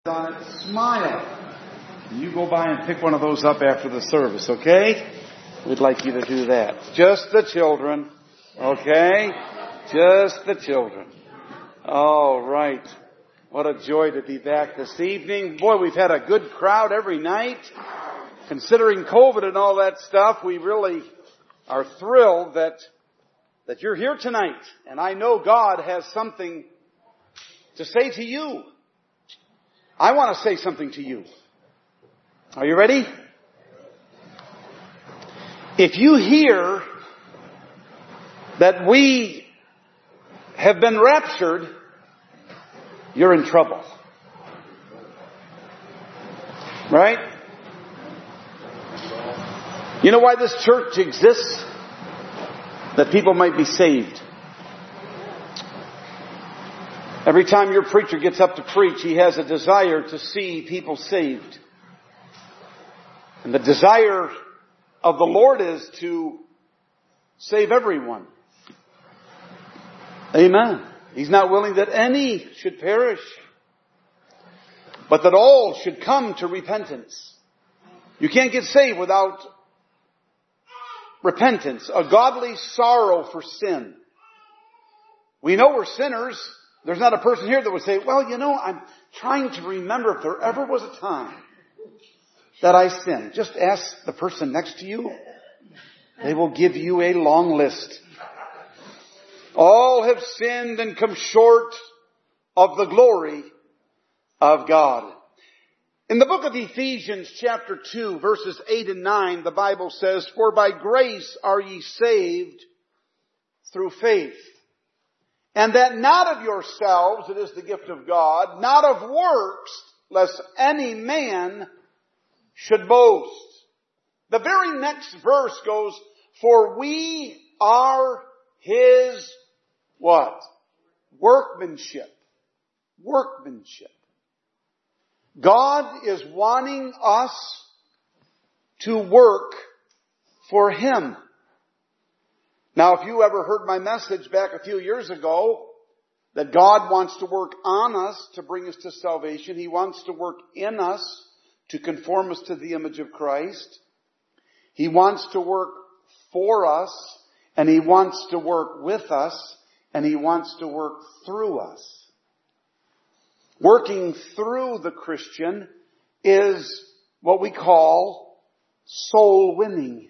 on it, smile. You go by and pick one of those up after the service, okay? We'd like you to do that. Just the children, okay? Just the children. All right. What a joy to be back this evening. Boy, we've had a good crowd every night. Considering COVID and all that stuff, we really are thrilled that you're here tonight. And I know God has something to say to you. I want to say something to you. Are you ready? If you hear that we have been raptured, you're in trouble. Right? You know why this church exists? That people might be saved. Every time your preacher gets up to preach, he has a desire to see people saved. And the desire of the Lord is to save everyone. Amen. He's not willing that any should perish, but that all should come to repentance. You can't get saved without repentance, a godly sorrow for sin. We know we're sinners. There's not a person here that would say, well, you know, I'm trying to remember if there ever was a time that I sinned. Just ask the person next to you. They will give you a long list. All have sinned and come short of the glory of God. In the book of Ephesians chapter 2 verses 8 and 9, the Bible says, for by grace are ye saved through faith. And that not of yourselves, it is the gift of God, not of works, lest any man should boast. The very next verse goes, for we are His, what? Workmanship. Workmanship. God is wanting us to work for Him. Now, if you ever heard my message back a few years ago, that God wants to work on us to bring us to salvation. He wants to work in us to conform us to the image of Christ. He wants to work for us, and He wants to work with us, and He wants to work through us. Working through the Christian is what we call soul winning.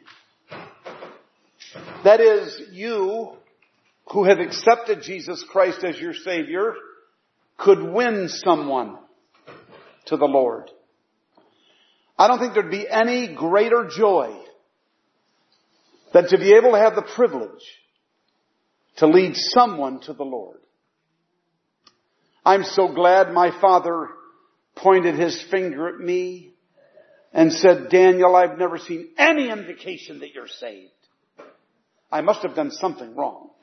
That is, you who have accepted Jesus Christ as your Savior could win someone to the Lord. I don't think there'd be any greater joy than to be able to have the privilege to lead someone to the Lord. I'm so glad my father pointed his finger at me and said, Daniel, I've never seen any indication that you're saved. I must have done something wrong.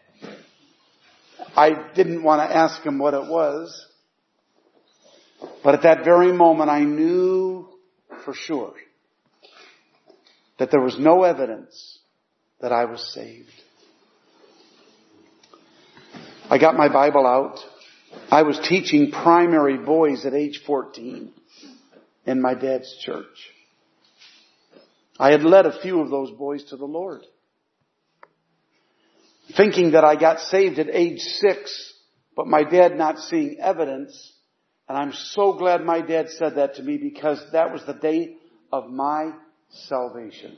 I didn't want to ask him what it was. But at that very moment, I knew for sure that there was no evidence that I was saved. I got my Bible out. I was teaching primary boys at age 14 in my dad's church. I had led a few of those boys to the Lord. Thinking that I got saved at age 6, but my dad not seeing evidence. And I'm so glad my dad said that to me, because that was the day of my salvation.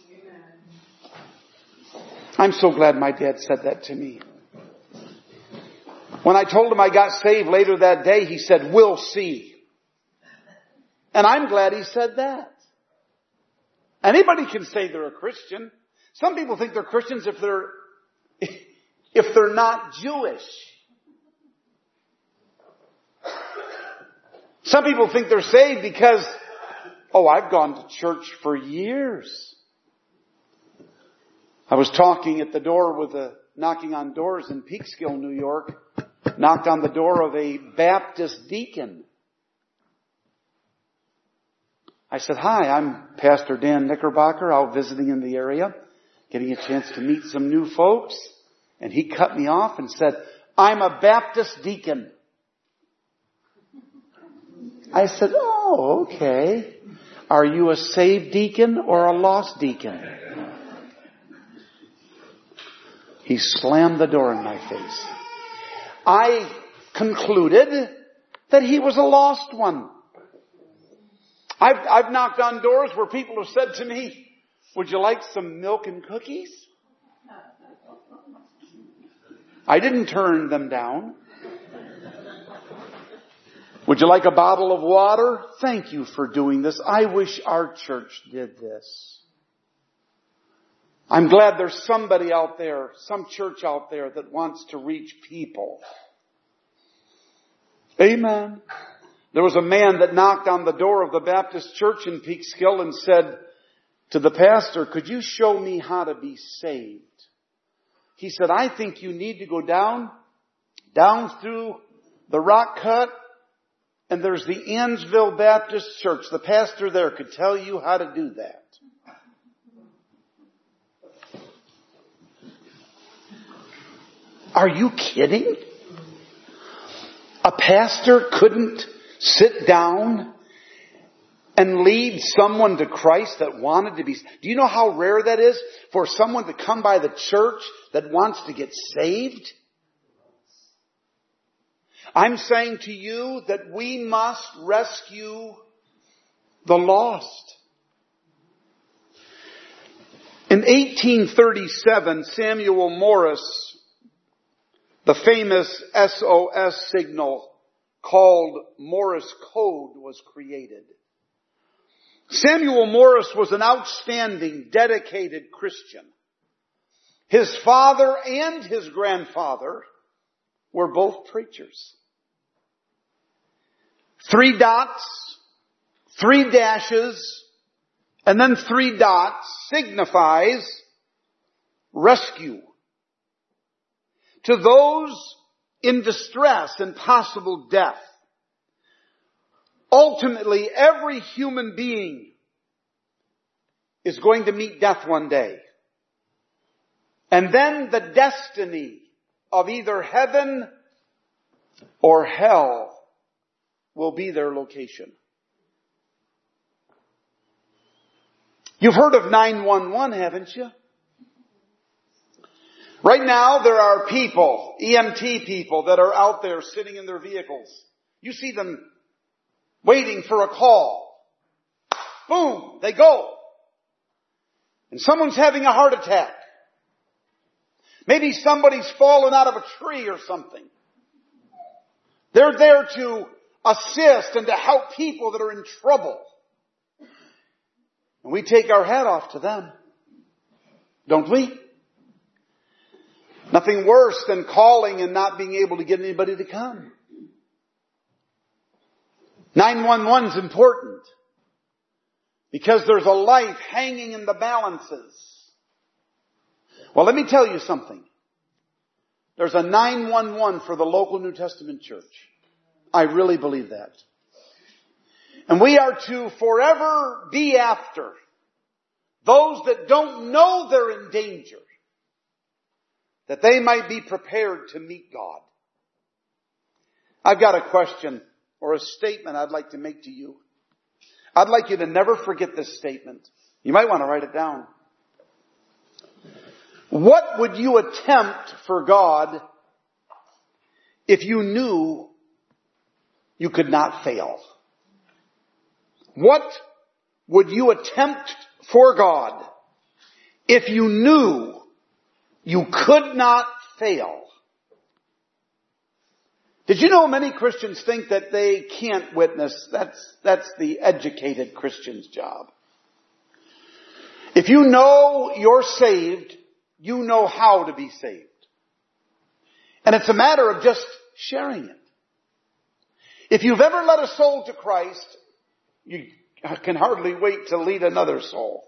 I'm so glad my dad said that to me. When I told him I got saved later that day, he said, we'll see. And I'm glad he said that. Anybody can say they're a Christian. Some people think they're Christians if they're not Jewish. Some people think they're saved because, I've gone to church for years. I was talking at the door knocking on doors in Peekskill, New York. Knocked on the door of a Baptist deacon. I said, hi, I'm Pastor Dan Knickerbocker, out visiting in the area, getting a chance to meet some new folks. And he cut me off and said, I'm a Baptist deacon. I said, oh, okay. Are you a saved deacon or a lost deacon? He slammed the door in my face. I concluded that he was a lost one. I've knocked on doors where people have said to me, would you like some milk and cookies? I didn't turn them down. Would you like a bottle of water? Thank you for doing this. I wish our church did this. I'm glad there's somebody out there, some church out there that wants to reach people. Amen. There was a man that knocked on the door of the Baptist church in Peekskill and said to the pastor, could you show me how to be saved? He said, I think you need to go down through the rock cut, and there's the Ansville Baptist Church. The pastor there could tell you how to do that. Are you kidding? A pastor couldn't sit down and lead someone to Christ that wanted to be... Do you know how rare that is for someone to come by the church that wants to get saved? I'm saying to you that we must rescue the lost. In 1837, Samuel Morse, the famous SOS signal called Morse Code was created. Samuel Morse was an outstanding, dedicated Christian. His father and his grandfather were both preachers. 3 dots, 3 dashes, and then 3 dots signifies rescue. To those in distress and possible death. Ultimately, every human being is going to meet death one day. And then the destiny of either heaven or hell will be their location. You've heard of 911, haven't you? Right now, there are people, EMT people, that are out there sitting in their vehicles. You see them waiting for a call. Boom, they go. And someone's having a heart attack. Maybe somebody's fallen out of a tree or something. They're there to assist and to help people that are in trouble. And we take our hat off to them. Don't we? Nothing worse than calling and not being able to get anybody to come. 911 is important because there's a life hanging in the balances. Well, let me tell you something. There's a 911 for the local New Testament church. I really believe that. And we are to forever be after those that don't know they're in danger, that they might be prepared to meet God. I've got a question or a statement I'd like to make to you. I'd like you to never forget this statement. You might want to write it down. What would you attempt for God if you knew you could not fail? What would you attempt for God if you knew you could not fail? Did you know many Christians think that they can't witness? That's the educated Christian's job. If you know you're saved, you know how to be saved. And it's a matter of just sharing it. If you've ever led a soul to Christ, you can hardly wait to lead another soul.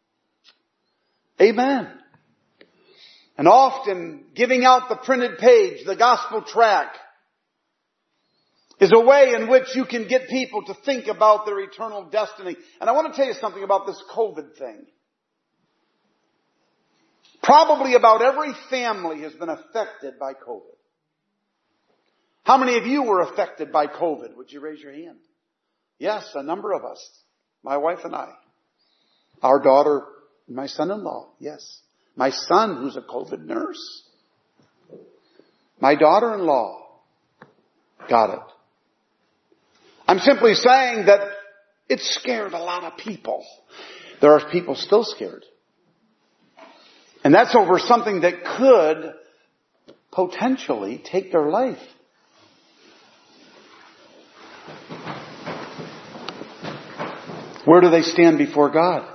Amen. And often giving out the printed page, the gospel tract, is a way in which you can get people to think about their eternal destiny. And I want to tell you something about this COVID thing. Probably about every family has been affected by COVID. How many of you were affected by COVID? Would you raise your hand? Yes, a number of us. My wife and I. Our daughter, my son-in-law, yes. My son, who's a COVID nurse. My daughter-in-law got it. I'm simply saying that it scared a lot of people. There are people still scared. And that's over something that could potentially take their life. Where do they stand before God?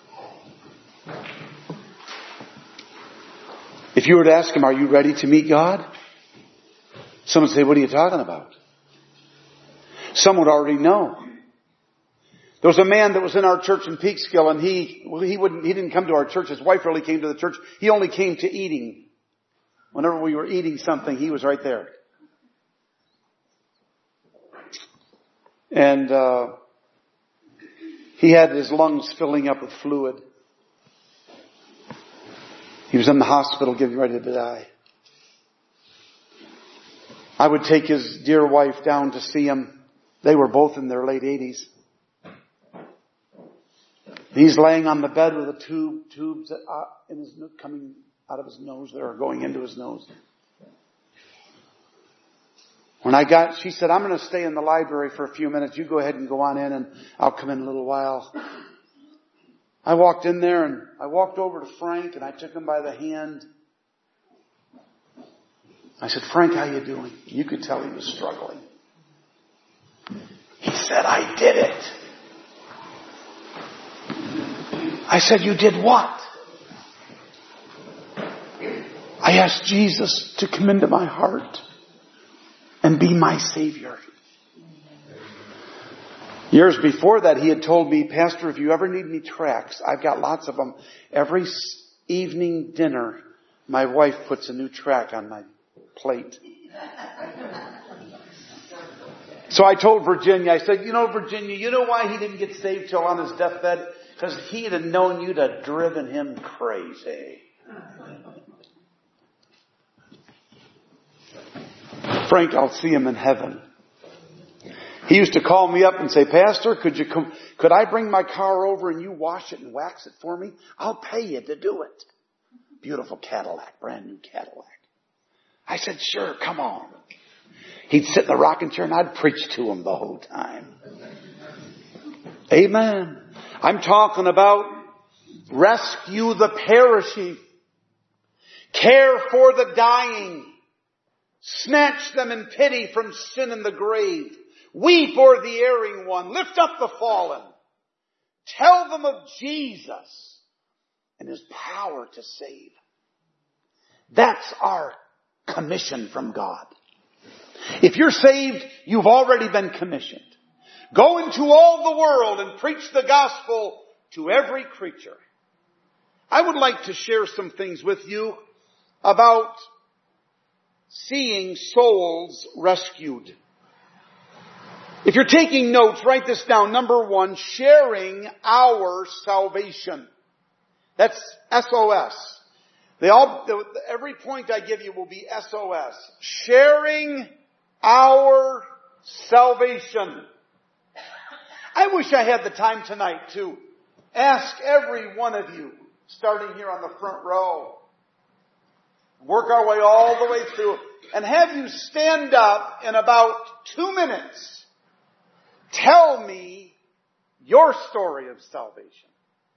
If you were to ask them, are you ready to meet God? Someone would say, what are you talking about? Some would already know. There was a man that was in our church in Peekskill, and he didn't come to our church. His wife really came to the church. He only came to eating. Whenever we were eating something, he was right there. And he had his lungs filling up with fluid. He was in the hospital getting ready to die. I would take his dear wife down to see him. They were both in their late 80s. He's laying on the bed with the tubes in his coming out of his nose there, or going into his nose. She said, I'm going to stay in the library for a few minutes. You go ahead and go on in, and I'll come in a little while. I walked in there, and I walked over to Frank, and I took him by the hand. I said, Frank, how you doing? You could tell he was struggling. He said, I did it. I said, you did what? I asked Jesus to come into my heart and be my Savior. Years before that, he had told me, Pastor, if you ever need any tracts, I've got lots of them. Every evening dinner, my wife puts a new tract on my plate. So I told Virginia, I said, Virginia, you know why he didn't get saved till on his deathbed? Because he'd have known you'd have driven him crazy. Frank, I'll see him in heaven. He used to call me up and say, Pastor, could I bring my car over and you wash it and wax it for me? I'll pay you to do it. Beautiful Cadillac, brand new Cadillac. I said, sure, come on. He'd sit in the rocking chair and I'd preach to him the whole time. Amen. I'm talking about rescue the perishing, care for the dying, snatch them in pity from sin and the grave, weep o'er the erring one, lift up the fallen, tell them of Jesus and His power to save. That's our commission from God. If you're saved, you've already been commissioned. Go into all the world and preach the gospel to every creature. I would like to share some things with you about seeing souls rescued. If you're taking notes, write this down. Number 1, sharing our salvation. That's SOS. Every point I give you will be SOS. Sharing our salvation. I wish I had the time tonight to ask every one of you, starting here on the front row, work our way all the way through, and have you stand up in about 2 minutes. Tell me your story of salvation.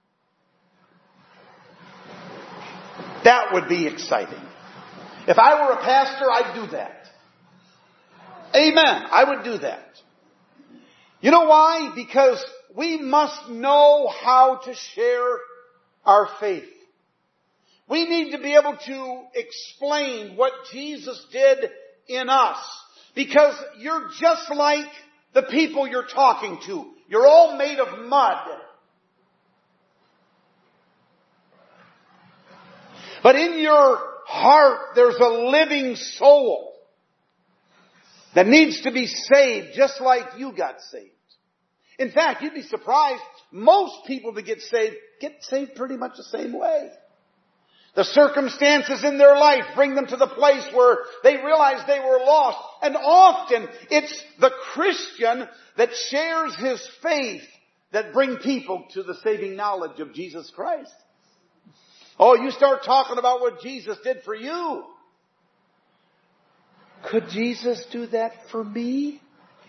That would be exciting. If I were a pastor, I'd do that. Amen. I would do that. You know why? Because we must know how to share our faith. We need to be able to explain what Jesus did in us. Because you're just like the people you're talking to. You're all made of mud. But in your heart, there's a living soul that needs to be saved just like you got saved. In fact, you'd be surprised, most people that get saved pretty much the same way. The circumstances in their life bring them to the place where they realize they were lost. And often it's the Christian that shares his faith that bring people to the saving knowledge of Jesus Christ. Oh, you start talking about what Jesus did for you. Could Jesus do that for me?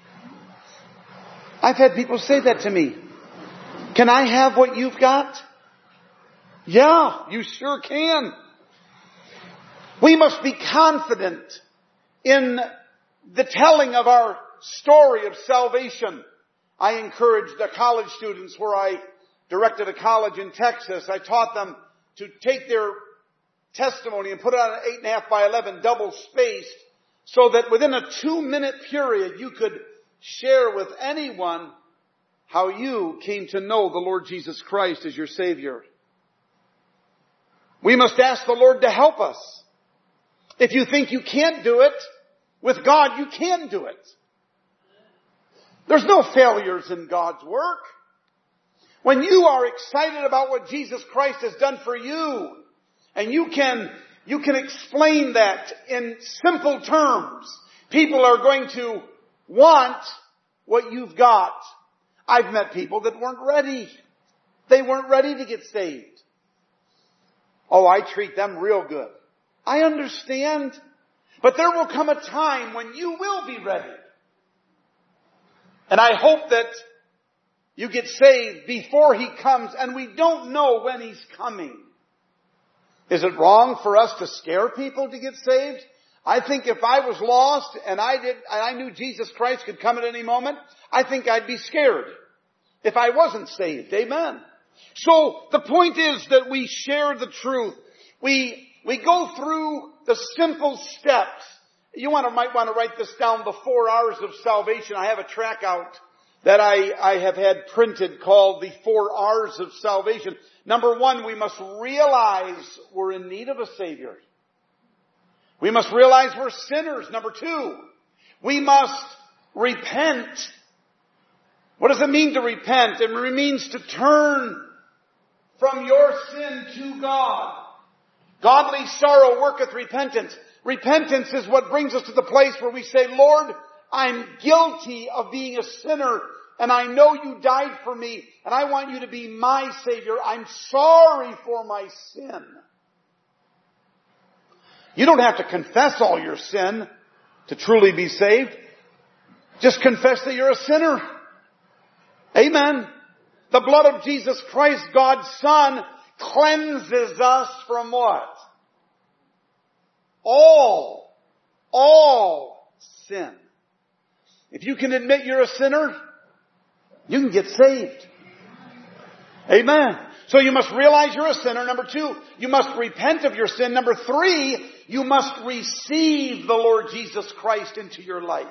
I've had people say that to me. Can I have what you've got? Yeah, you sure can. We must be confident in the telling of our story of salvation. I encouraged the college students where I directed a college in Texas. I taught them to take their testimony and put it on an 8.5 by 11 double spaced so that within a 2-minute period you could share with anyone how you came to know the Lord Jesus Christ as your Savior. We must ask the Lord to help us. If you think you can't do it, with God you can do it. There's no failures in God's work. When you are excited about what Jesus Christ has done for you, and you can explain that in simple terms, people are going to want what you've got. I've met people that weren't ready. They weren't ready to get saved. Oh, I treat them real good. I understand. But there will come a time when you will be ready. And I hope that you get saved before He comes, and we don't know when He's coming. Is it wrong for us to scare people to get saved? I think if I was lost and I knew Jesus Christ could come at any moment, I think I'd be scared if I wasn't saved. Amen. So the point is that we share the truth. We go through the simple steps. You might want to write this down, the 4 R's of salvation. I have a track out that I have had printed called the 4 R's of salvation. Number 1, we must realize we're in need of a Savior. We must realize we're sinners. Number 2, we must repent. What does it mean to repent? It means to turn from your sin to God. Godly sorrow worketh repentance. Repentance is what brings us to the place where we say, Lord, I'm guilty of being a sinner, and I know you died for me, and I want you to be my Savior. I'm sorry for my sin. You don't have to confess all your sin to truly be saved. Just confess that you're a sinner. Amen. The blood of Jesus Christ, God's Son, cleanses us from what? All sin. If you can admit you're a sinner, you can get saved. Amen. So you must realize you're a sinner. Number 2, you must repent of your sin. Number 3, you must receive the Lord Jesus Christ into your life.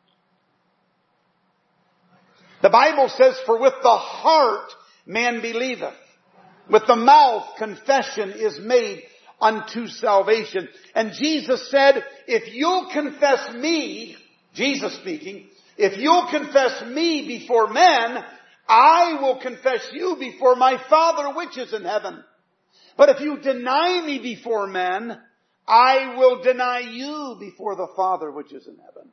The Bible says, for with the heart man believeth. With the mouth confession is made unto salvation. And Jesus said, if you'll confess me, Jesus speaking, if you'll confess me before men, I will confess you before my Father which is in heaven. But if you deny me before men, I will deny you before the Father which is in heaven.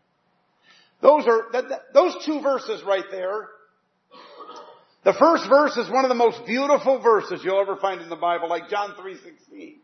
Those 2 verses right there. The first verse is one of the most beautiful verses you'll ever find in the Bible, like John 3:16.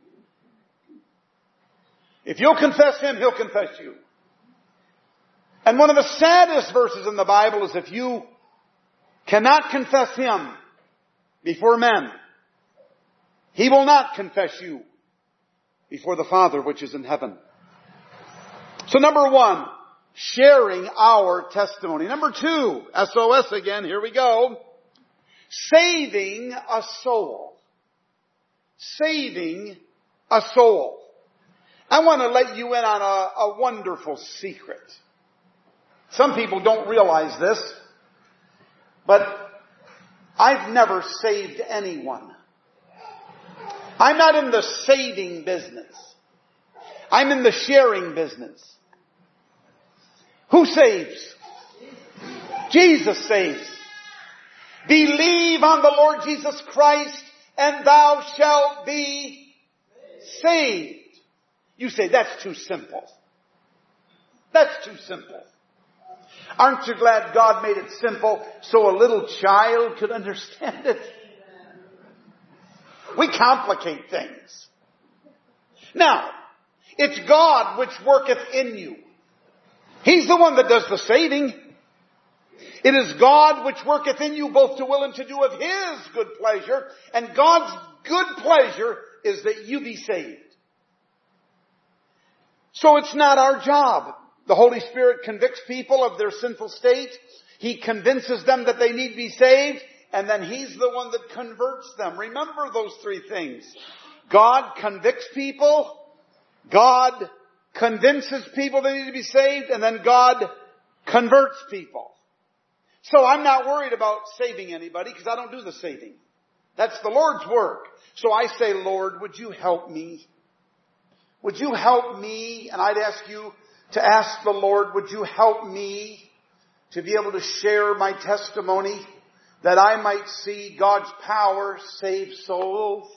If you'll confess Him, He'll confess you. And one of the saddest verses in the Bible is if you cannot confess Him before men, He will not confess you before the Father which is in heaven. So number 1, sharing our testimony. Number 2, SOS again, here we go. Saving a soul. Saving a soul. I want to let you in on a wonderful secret. Some people don't realize this, but I've never saved anyone. I'm not in the saving business. I'm in the sharing business. Who saves? Jesus saves. Believe on the Lord Jesus Christ and thou shalt be saved. You say, that's too simple. That's too simple. Aren't you glad God made it simple so a little child could understand it? We complicate things. Now, it's God which worketh in you. He's the one that does the saving. It is God which worketh in you both to will and to do of His good pleasure. And God's good pleasure is that you be saved. So it's not our job. The Holy Spirit convicts people of their sinful state. He convinces them that they need to be saved. And then He's the one that converts them. Remember those three things. God convicts people. God convinces people they need to be saved. And then God converts people. So I'm not worried about saving anybody because I don't do the saving. That's the Lord's work. So I say, Lord, would you help me? Would you help me? And I'd ask you to ask the Lord, would you help me to be able to share my testimony that I might see God's power save souls?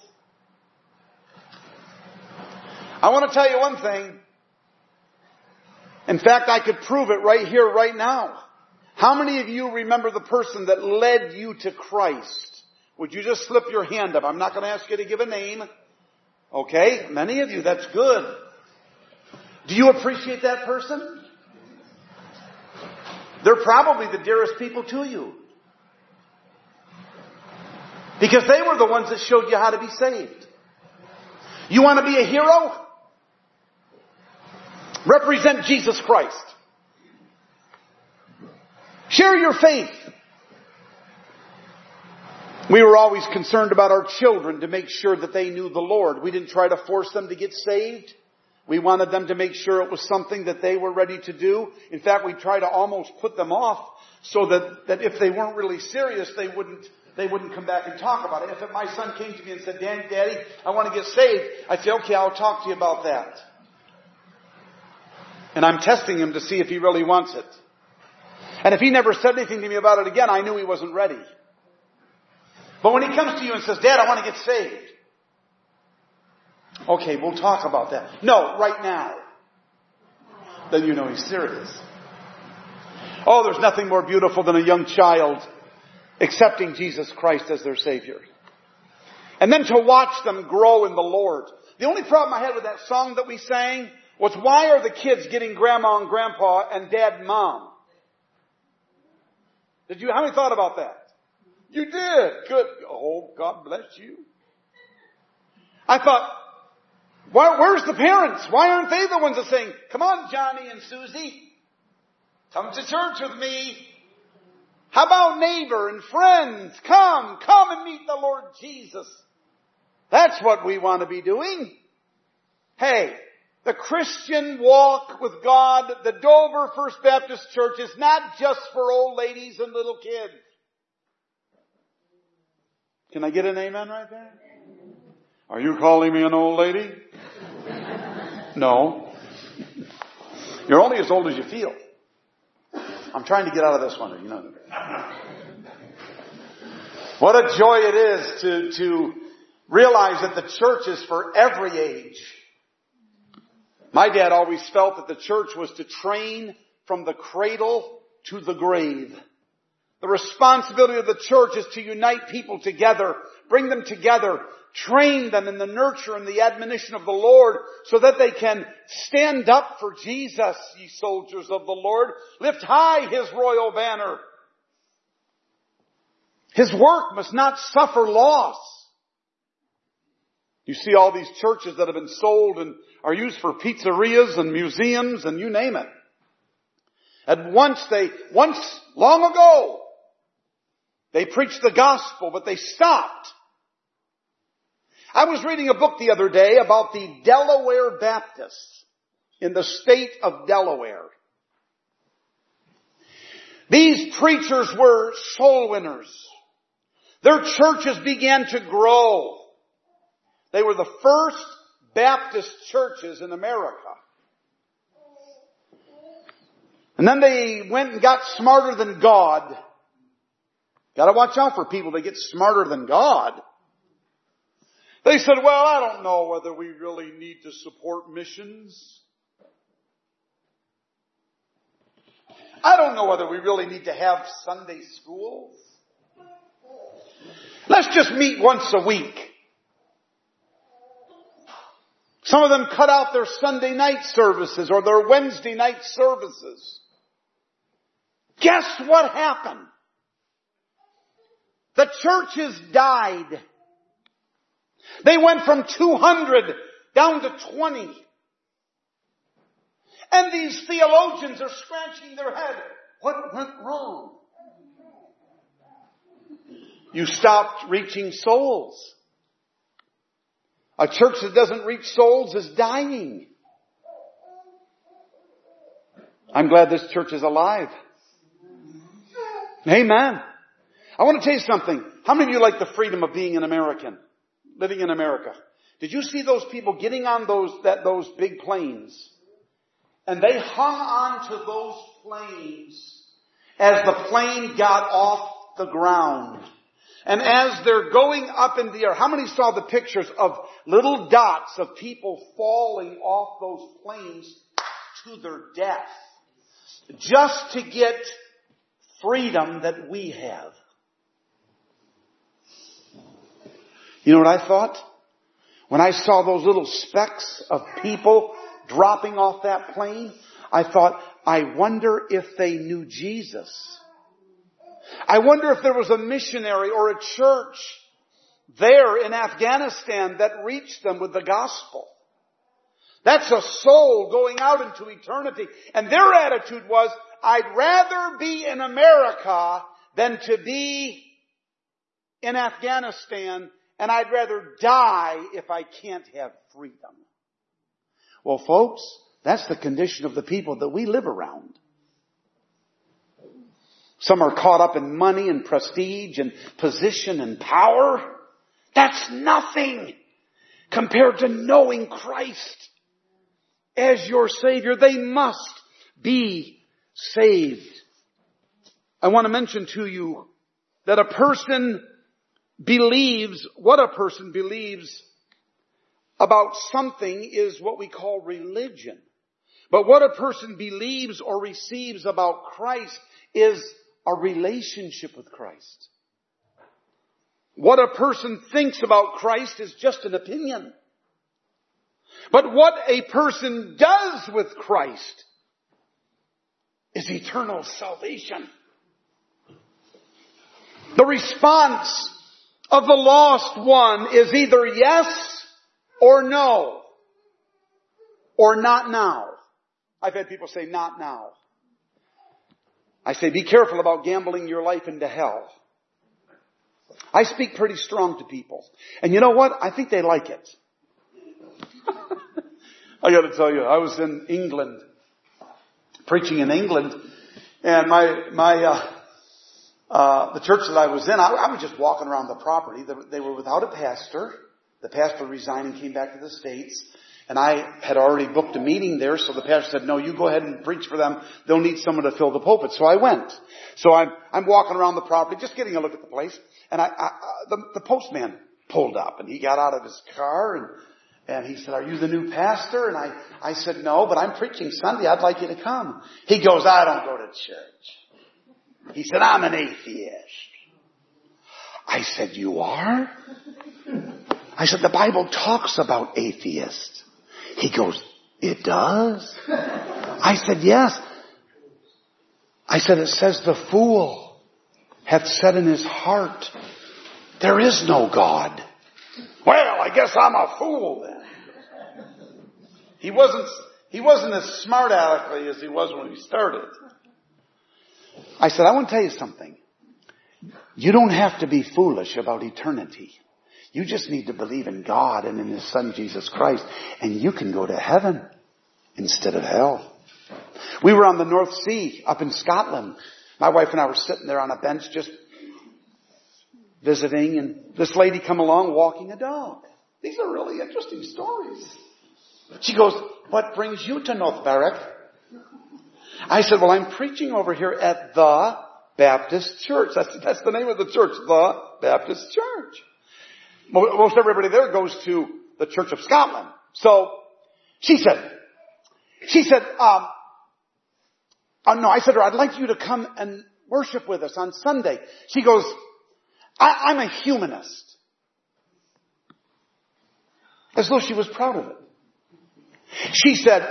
I want to tell you one thing. In fact, I could prove it right here, right now. How many of you remember the person that led you to Christ? Would you just slip your hand up? I'm not going to ask you to give a name. Okay? Many of you, that's good. Do you appreciate that person? They're probably the dearest people to you. Because they were the ones that showed you how to be saved. You want to be a hero? Represent Jesus Christ. Share your faith. We were always concerned about our children to make sure that they knew the Lord. We didn't try to force them to get saved. We wanted them to make sure it was something that they were ready to do. In fact, we tried to almost put them off so that if they weren't really serious, they wouldn't come back and talk about it. If my son came to me and said, Daddy, I want to get saved, I'd say, okay, I'll talk to you about that. And I'm testing him to see if he really wants it. And if he never said anything to me about it again, I knew he wasn't ready. But when he comes to you and says, Dad, I want to get saved. Okay, we'll talk about that. No, right now. Then you know he's serious. Oh, there's nothing more beautiful than a young child accepting Jesus Christ as their Savior. And then to watch them grow in the Lord. The only problem I had with that song that we sang was, why are the kids getting grandma and grandpa and dad and mom? How many thought about that? You did. Good. Oh, God bless you. I thought, where's the parents? Why aren't they the ones that saying, come on, Johnny and Susie, come to church with me. How about neighbor and friends? Come and meet the Lord Jesus. That's what we want to be doing. Hey, the Christian walk with God, the Dover First Baptist Church, is not just for old ladies and little kids. Can I get an amen right there? Are you calling me an old lady? No. You're only as old as you feel. I'm trying to get out of this one, you know. What a joy it is to realize that the church is for every age. My dad always felt that the church was to train from the cradle to the grave. The responsibility of the church is to unite people together, bring them together, train them in the nurture and the admonition of the Lord so that they can stand up for Jesus, ye soldiers of the Lord. Lift high His royal banner. His work must not suffer loss. You see all these churches that have been sold and are used for pizzerias and museums and you name it. And once long ago, they preached the gospel, but they stopped. I was reading a book the other day about the Delaware Baptists in the state of Delaware. These preachers were soul winners. Their churches began to grow. They were the first Baptist churches in America. And then they went and got smarter than God. Got to watch out for people that get smarter than God. They said, well, I don't know whether we really need to support missions. I don't know whether we really need to have Sunday schools. Let's just meet once a week. Some of them cut out their Sunday night services or their Wednesday night services. Guess what happened? The churches died. They went from 200 down to 20. And these theologians are scratching their head. What went wrong? You stopped reaching souls. A church that doesn't reach souls is dying. I'm glad this church is alive. Amen. I want to tell you something. How many of you like the freedom of being an American? Living in America. Did you see those people getting on those big planes? And they hung on to those planes as the plane got off the ground. And as they're going up in the air, how many saw the pictures of little dots of people falling off those planes to their death? Just to get freedom that we have. You know what I thought? When I saw those little specks of people dropping off that plane, I thought, I wonder if they knew Jesus. I wonder if there was a missionary or a church there in Afghanistan that reached them with the gospel. That's a soul going out into eternity. And their attitude was, I'd rather be in America than to be in Afghanistan, and I'd rather die if I can't have freedom. Well, folks, that's the condition of the people that we live around. Some are caught up in money and prestige and position and power. That's nothing compared to knowing Christ as your Savior. They must be saved. I want to mention to you that a person believes, what a person believes about something is what we call religion. But what a person believes or receives about Christ is a relationship with Christ. What a person thinks about Christ is just an opinion. But what a person does with Christ is eternal salvation. The response of the lost one is either yes or no, or not now. I've had people say, not now. I say, be careful about gambling your life into hell. I speak pretty strong to people. And you know what? I think they like it. I got to tell you, I was in England, preaching in England, and the church that I was in, I was just walking around the property. They were without a pastor. The pastor resigned and came back to the States. And I had already booked a meeting there, so the pastor said, no, you go ahead and preach for them. They'll need someone to fill the pulpit. So I went. So I'm walking around the property, just getting a look at the place. And the postman pulled up, and he got out of his car, and he said, are you the new pastor? And I said, no, but I'm preaching Sunday. I'd like you to come. He goes, I don't go to church. He said, I'm an atheist. I said, you are? I said, the Bible talks about atheists. He goes, it does? I said, yes. I said, it says the fool hath said in his heart, there is no God. Well, I guess I'm a fool then. He wasn't as smart aleckly as he was when he started. I said, I want to tell you something. You don't have to be foolish about eternity. You just need to believe in God and in His Son, Jesus Christ, and you can go to heaven instead of hell. We were on the North Sea up in Scotland. My wife and I were sitting there on a bench just visiting, and this lady come along walking a dog. These are really interesting stories. She goes, what brings you to North Berwick? I said, well, I'm preaching over here at the Baptist Church. That's the name of the church, the Baptist Church. Most everybody there goes to the Church of Scotland. So she said, no, I said to her, I'd like you to come and worship with us on Sunday. She goes, I'm a humanist. As though she was proud of it. She said,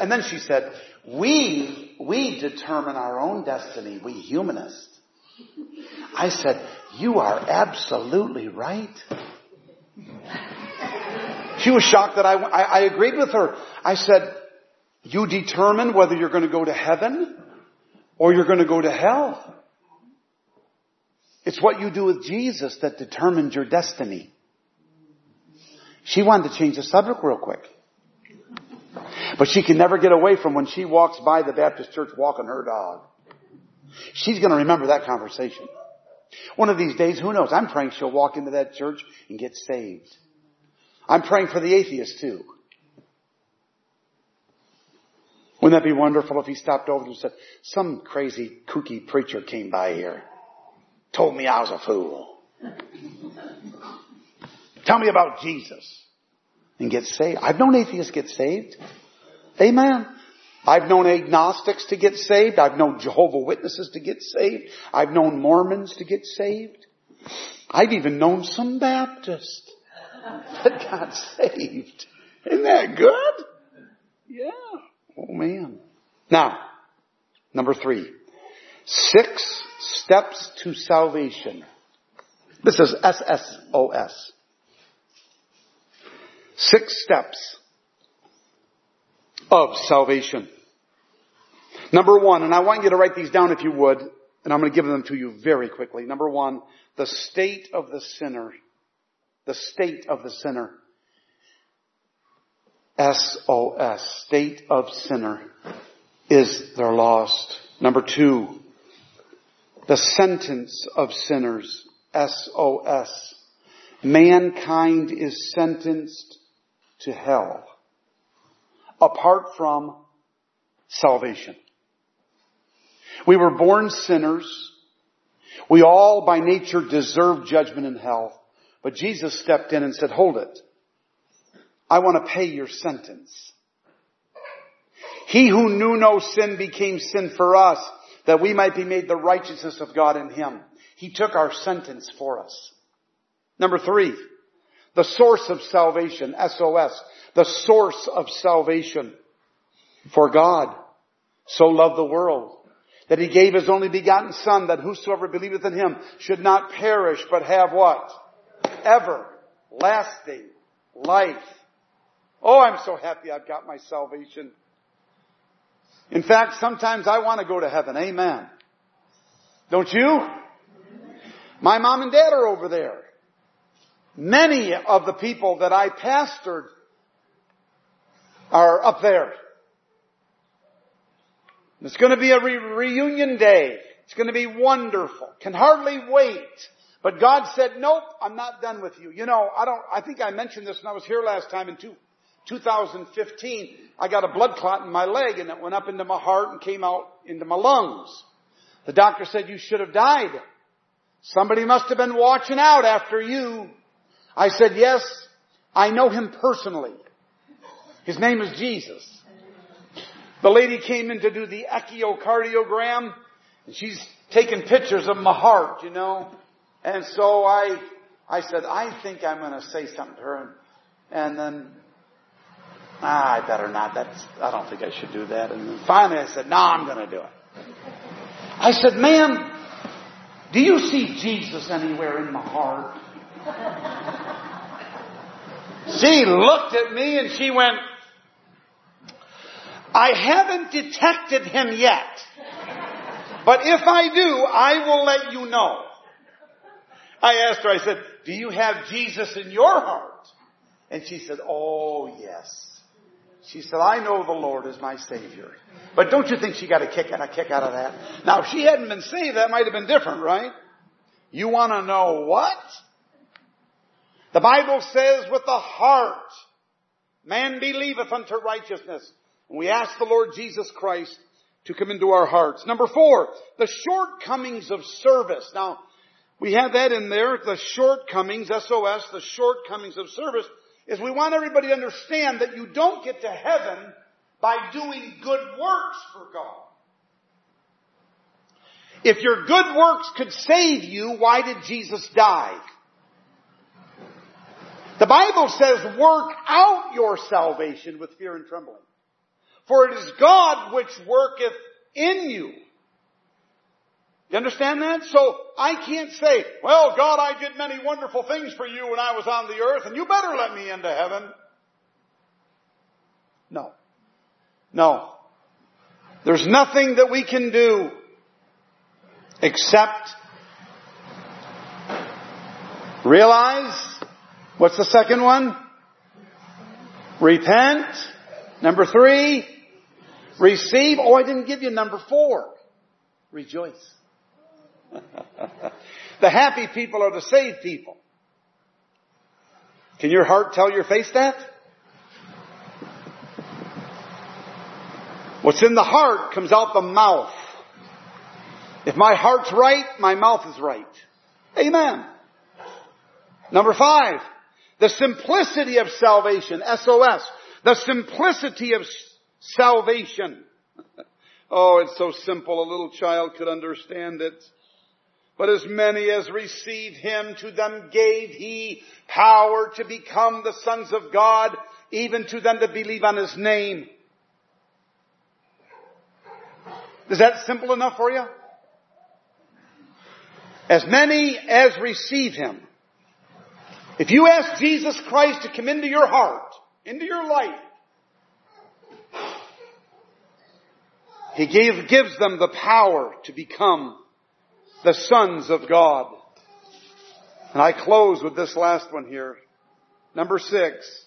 we determine our own destiny, we humanists. I said, you are absolutely right. She was shocked that I agreed with her. I said, you determine whether you're going to go to heaven or you're going to go to hell. It's what you do with Jesus that determines your destiny. She wanted to change the subject real quick. But she can never get away from when she walks by the Baptist church walking her dog. She's going to remember that conversation. One of these days, who knows? I'm praying she'll walk into that church and get saved. I'm praying for the atheist too. Wouldn't that be wonderful if he stopped over and said, some crazy kooky preacher came by here, told me I was a fool. Tell me about Jesus and get saved. I've known atheists get saved. Amen. I've known agnostics to get saved. I've known Jehovah's Witnesses to get saved. I've known Mormons to get saved. I've even known some Baptists that got saved. Isn't that good? Yeah. Oh man. Now, number 3. 6 steps to salvation. This is SSOS. 6 steps of salvation. Number 1, and I want you to write these down if you would, and I'm going to give them to you very quickly. Number 1, the state of the sinner. The state of the sinner. SOS, state of sinner, is they're lost. Number 2, the sentence of sinners. SOS, mankind is sentenced to hell apart from salvation. We were born sinners. We all by nature deserve judgment in hell. But Jesus stepped in and said, hold it. I want to pay your sentence. He who knew no sin became sin for us, that we might be made the righteousness of God in him. He took our sentence for us. Number 3, the source of salvation, SOS, the source of salvation. For God so loved the world that he gave his only begotten Son, that whosoever believeth in him should not perish, but have what? Everlasting life. Oh, I'm so happy I've got my salvation. In fact, sometimes I want to go to heaven. Amen. Don't you? My mom and dad are over there. Many of the people that I pastored are up there. It's going to be a reunion day. It's going to be wonderful. Can hardly wait. But God said, nope, I'm not done with you. You know, I think I mentioned this when I was here last time in 2015. I got a blood clot in my leg and it went up into my heart and came out into my lungs. The doctor said, you should have died. Somebody must have been watching out after you. I said, yes, I know him personally. His name is Jesus. The lady came in to do the echocardiogram, and she's taking pictures of my heart, you know. And so I said, I think I'm going to say something to her. And then, I better not. I don't think I should do that. And then finally I said, no, I'm going to do it. I said, ma'am, do you see Jesus anywhere in my heart? She looked at me and she went, I haven't detected him yet. But if I do, I will let you know. I asked her, I said, do you have Jesus in your heart? And she said, oh, yes. She said, I know the Lord is my Savior. But don't you think she got a kick out of that? Now, if she hadn't been saved, that might have been different, right? You want to know what? The Bible says with the heart, man believeth unto righteousness. And we ask the Lord Jesus Christ to come into our hearts. Number 4, the shortcomings of service. Now, we have that in there, the shortcomings, SOS, the shortcomings of service, is we want everybody to understand that you don't get to heaven by doing good works for God. If your good works could save you, why did Jesus die? The Bible says, work out your salvation with fear and trembling. For it is God which worketh in you. You understand that? So I can't say, well, God, I did many wonderful things for you when I was on the earth, and you better let me into heaven. No. No. There's nothing that we can do except realize, what's the second one? Repent. Number 3, receive. Oh, I didn't give you number 4. Rejoice. The happy people are the saved people. Can your heart tell your face that? What's in the heart comes out the mouth. If my heart's right, my mouth is right. Amen. Number 5, the simplicity of salvation, SOS. The simplicity of salvation. Oh, it's so simple, a little child could understand it. But as many as received Him, to them gave He power to become the sons of God, even to them that believe on His name. Is that simple enough for you? As many as receive Him. If you ask Jesus Christ to come into your heart, into your life, He gives them the power to become the sons of God. And I close with this last one here. Number 6.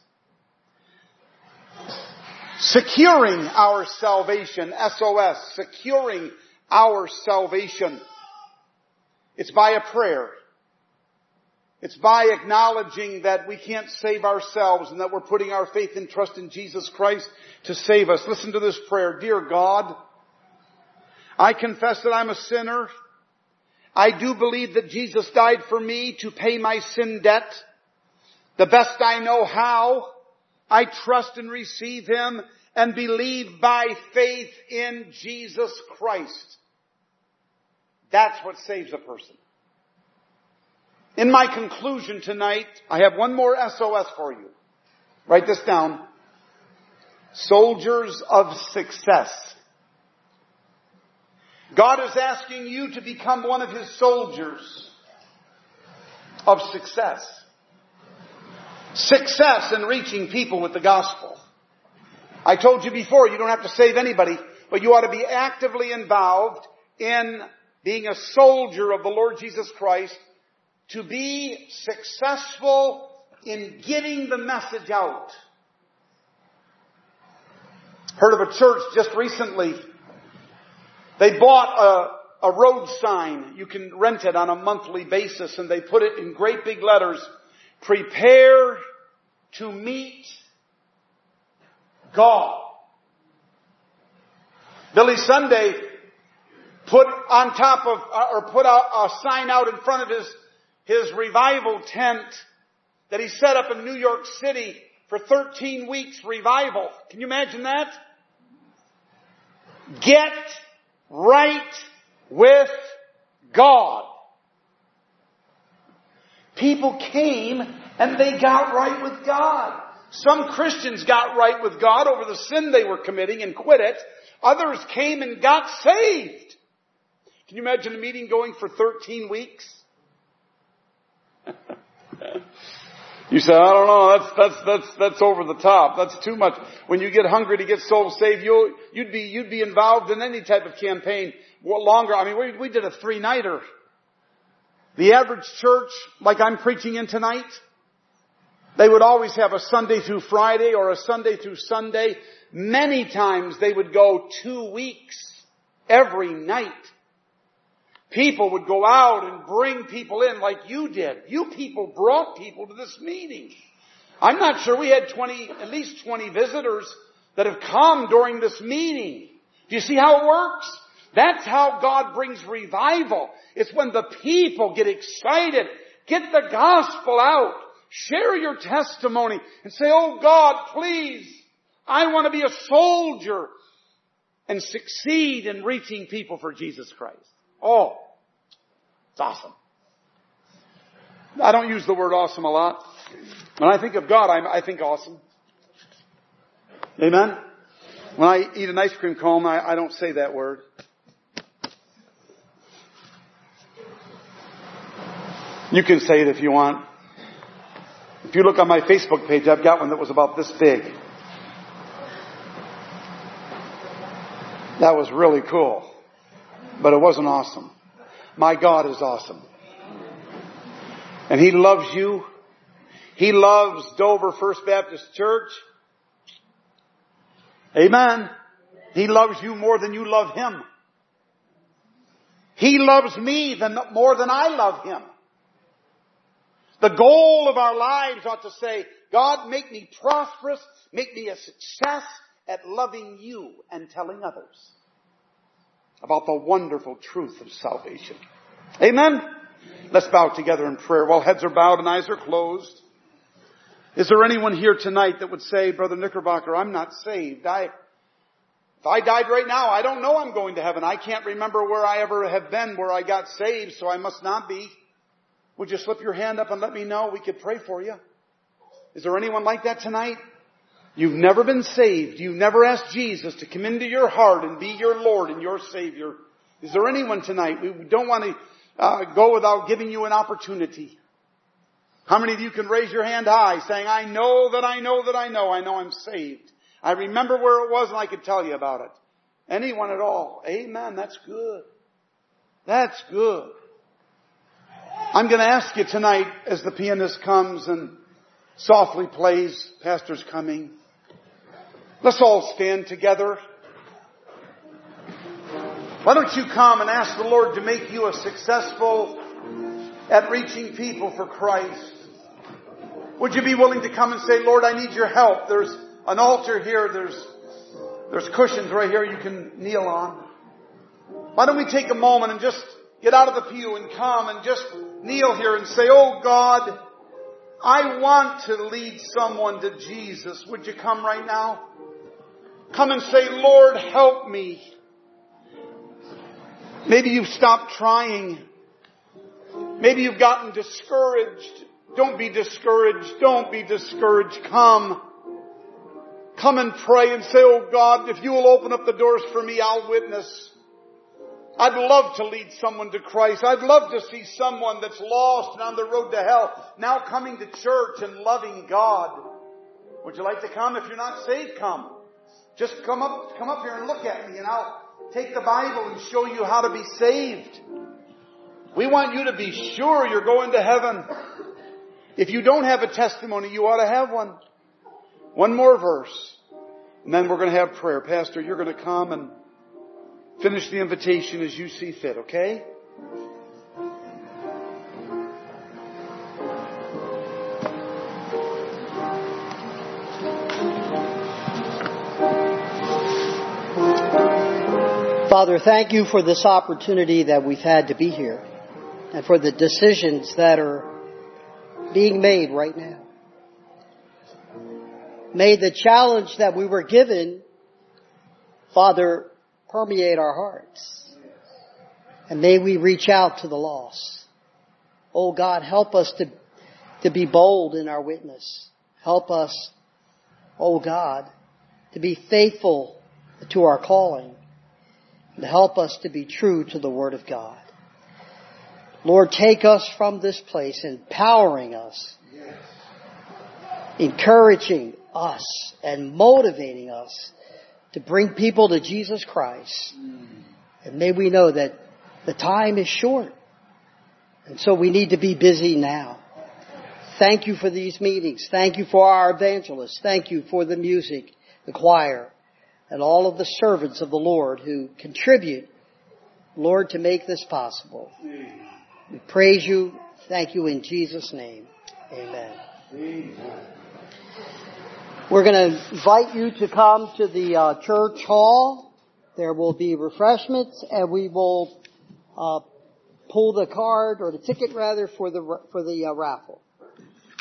Securing our salvation. SOS. Securing our salvation. It's by a prayer. It's by acknowledging that we can't save ourselves and that we're putting our faith and trust in Jesus Christ to save us. Listen to this prayer. Dear God, I confess that I'm a sinner. I do believe that Jesus died for me to pay my sin debt. The best I know how, I trust and receive Him and believe by faith in Jesus Christ. That's what saves a person. In my conclusion tonight, I have one more SOS for you. Write this down. Soldiers of success. God is asking you to become one of His soldiers of success. Success in reaching people with the gospel. I told you before, you don't have to save anybody, but you ought to be actively involved in being a soldier of the Lord Jesus Christ to be successful in getting the message out. Heard of a church just recently. They bought a road sign. You can rent it on a monthly basis, and they put it in great big letters. Prepare to meet God. Billy Sunday put on top of, or put a sign out in front of his revival tent that he set up in New York City for 13 weeks revival. Can you imagine that? Get right with God. People came and they got right with God. Some Christians got right with God over the sin they were committing and quit it. Others came and got saved. Can you imagine a meeting going for 13 weeks? You say, I don't know, that's over the top. That's too much. When you get hungry to get souls saved, you'd be involved in any type of campaign longer. I mean, we did a 3-nighter. The average church, like I'm preaching in tonight, they would always have a Sunday through Friday or a Sunday through Sunday. Many times they would go 2 weeks every night. People would go out and bring people in like you did. You people brought people to this meeting. I'm not sure we had at least 20 visitors that have come during this meeting. Do you see how it works? That's how God brings revival. It's when the people get excited, get the gospel out, share your testimony, and say, oh God, please, I want to be a soldier and succeed in reaching people for Jesus Christ. Oh, it's awesome. I don't use the word awesome a lot. When I think of God, I think awesome. Amen? When I eat an ice cream cone, I don't say that word. You can say it if you want. If you look on my Facebook page, I've got one that was about this big. That was really cool. But it wasn't awesome. My God is awesome. And He loves you. He loves Dover First Baptist Church. Amen. He loves you more than you love Him. He loves me more than I love Him. The goal of our lives ought to say, God, make me prosperous, make me a success at loving you and telling others about the wonderful truth of salvation. Amen? Let's bow together in prayer. While heads are bowed and eyes are closed. Is there anyone here tonight that would say, Brother Knickerbocker, I'm not saved. If I died right now, I don't know I'm going to heaven. I can't remember where I ever have been where I got saved, so I must not be. Would you slip your hand up and let me know? We could pray for you. Is there anyone like that tonight? You've never been saved. You've never asked Jesus to come into your heart and be your Lord and your Savior. Is there anyone tonight? We don't want to go without giving you an opportunity. How many of you can raise your hand high saying, I know I'm saved. I remember where it was and I could tell you about it. Anyone at all? Amen. That's good. That's good. I'm going to ask you tonight as the pianist comes and softly plays, Pastor's coming. Let's all stand together. Why don't you come and ask the Lord to make you a successful at reaching people for Christ? Would you be willing to come and say, Lord, I need your help. There's an altar here. There's cushions right here you can kneel on. Why don't we take a moment and just get out of the pew and come and just kneel here and say, oh God, I want to lead someone to Jesus. Would you come right now? Come and say, Lord, help me. Maybe you've stopped trying. Maybe you've gotten discouraged. Don't be discouraged. Don't be discouraged. Come. Come and pray and say, oh God, if you will open up the doors for me, I'll witness. I'd love to lead someone to Christ. I'd love to see someone that's lost and on the road to hell now coming to church and loving God. Would you like to come? If you're not saved, come. Just come up here and look at me and I'll take the Bible and show you how to be saved. We want you to be sure you're going to heaven. If you don't have a testimony, you ought to have one. One more verse. And then we're going to have prayer. Pastor, you're going to come and finish the invitation as you see fit, okay? Father, thank you for this opportunity that we've had to be here and for the decisions that are being made right now. May the challenge that we were given, Father, permeate our hearts. And may we reach out to the lost. Oh God, help us to be bold in our witness. Help us, oh God, to be faithful to our calling. And help us to be true to the Word of God. Lord, take us from this place, empowering us, encouraging us, and motivating us to bring people to Jesus Christ. And may we know that the time is short. And so we need to be busy now. Thank you for these meetings. Thank you for our evangelists. Thank you for the music, the choir, and all of the servants of the Lord who contribute, Lord, to make this possible. We praise you. Thank you in Jesus' name. Amen. Amen. We're going to invite you to come to the church hall There will be refreshments, and we will pull the card, or the ticket rather, for the raffle.